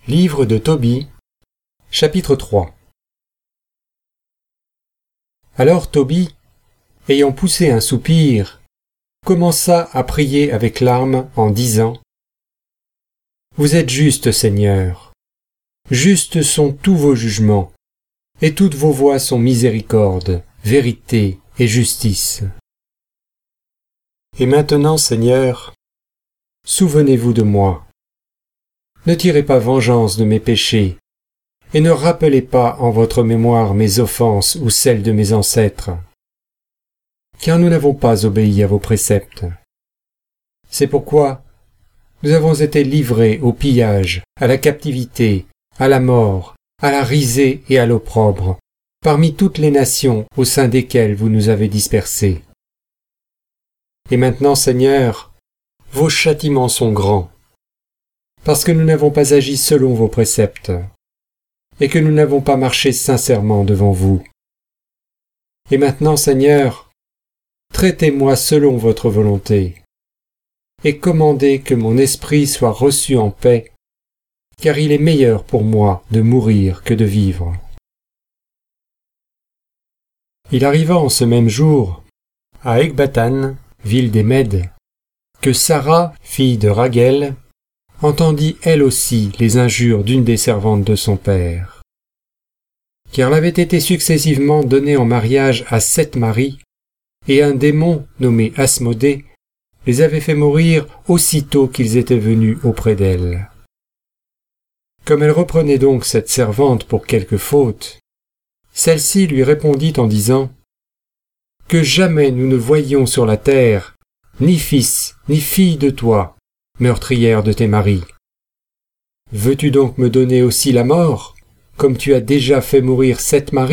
Livre de Tobie, chapitre 3. Alors Tobie, ayant poussé un soupir, commença à prier avec larmes en disant : Vous êtes juste, Seigneur. Justes sont tous vos jugements, et toutes vos voies sont miséricorde, vérité et justice. Et maintenant, Seigneur, souvenez-vous de moi. Ne tirez pas vengeance de mes péchés, et ne rappelez pas en votre mémoire mes offenses ou celles de mes ancêtres, car nous n'avons pas obéi à vos préceptes. C'est pourquoi nous avons été livrés au pillage, à la captivité, à la mort, à la risée et à l'opprobre, parmi toutes les nations au sein desquelles vous nous avez dispersés. Et maintenant, Seigneur, vos châtiments sont grands, parce que nous n'avons pas agi selon vos préceptes, et que nous n'avons pas marché sincèrement devant vous. Et maintenant, Seigneur, traitez-moi selon votre volonté, et commandez que mon esprit soit reçu en paix, car il est meilleur pour moi de mourir que de vivre. Il arriva en ce même jour, à Ecbatane, ville des Mèdes, que Sarah, fille de Raguel, entendit elle aussi les injures d'une des servantes de son père. Car elle avait été successivement donnée en mariage à 7 maris, et un démon nommé Asmodée les avait fait mourir aussitôt qu'ils étaient venus auprès d'elle. Comme elle reprenait donc cette servante pour quelque faute, celle-ci lui répondit en disant : Que jamais nous ne voyions sur la terre ni fils ni fille de toi, meurtrière de tes maris. Veux-tu donc me donner aussi la mort, comme tu as déjà fait mourir 7 maris ?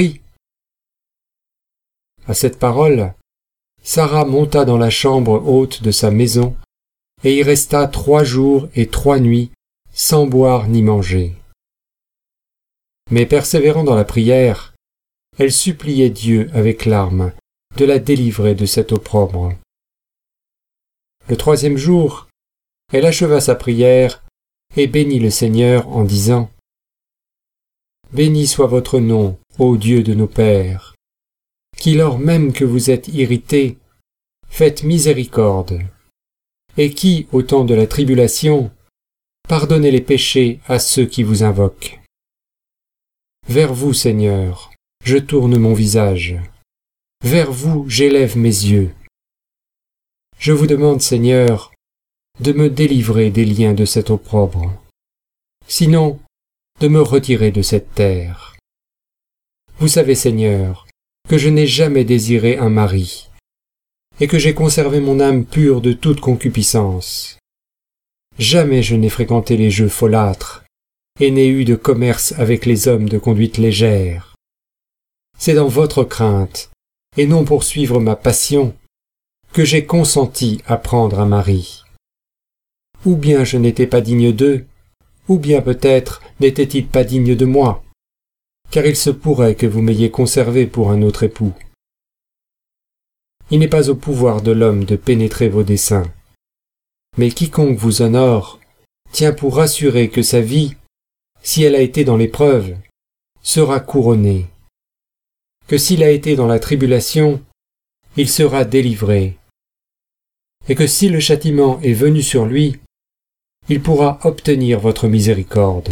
À cette parole, Sarah monta dans la chambre haute de sa maison, et y resta 3 jours et 3 nuits, sans boire ni manger. Mais persévérant dans la prière, elle suppliait Dieu avec larmes de la délivrer de cet opprobre. Le 3e jour, elle acheva sa prière et bénit le Seigneur en disant : Béni soit votre nom, ô Dieu de nos pères, qui, lors même que vous êtes irrités, faites miséricorde, et qui, au temps de la tribulation, pardonnez les péchés à ceux qui vous invoquent. Vers vous, Seigneur, je tourne mon visage. Vers vous, j'élève mes yeux. Je vous demande, Seigneur, de me délivrer des liens de cet opprobre, sinon de me retirer de cette terre. Vous savez, Seigneur, que je n'ai jamais désiré un mari, et que j'ai conservé mon âme pure de toute concupiscence. Jamais je n'ai fréquenté les jeux folâtres, et n'ai eu de commerce avec les hommes de conduite légère. C'est dans votre crainte, et non pour suivre ma passion, que j'ai consenti à prendre un mari. Ou bien je n'étais pas digne d'eux, ou bien peut-être n'étaient-ils pas dignes de moi, car il se pourrait que vous m'ayez conservé pour un autre époux. Il n'est pas au pouvoir de l'homme de pénétrer vos desseins, mais quiconque vous honore tient pour assuré que sa vie, si elle a été dans l'épreuve, sera couronnée, que s'il a été dans la tribulation, il sera délivré, et que si le châtiment est venu sur lui, il pourra obtenir votre miséricorde.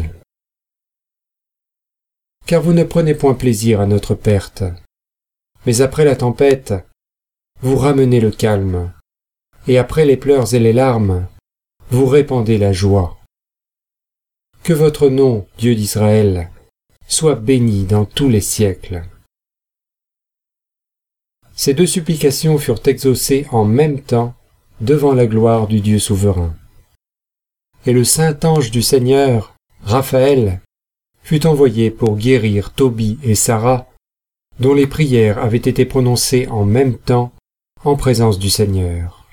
Car vous ne prenez point plaisir à notre perte, mais après la tempête, vous ramenez le calme, et après les pleurs et les larmes, vous répandez la joie. Que votre nom, Dieu d'Israël, soit béni dans tous les siècles. Ces 2 supplications furent exaucées en même temps devant la gloire du Dieu souverain. Et le saint ange du Seigneur, Raphaël, fut envoyé pour guérir Tobie et Sarah, dont les prières avaient été prononcées en même temps en présence du Seigneur.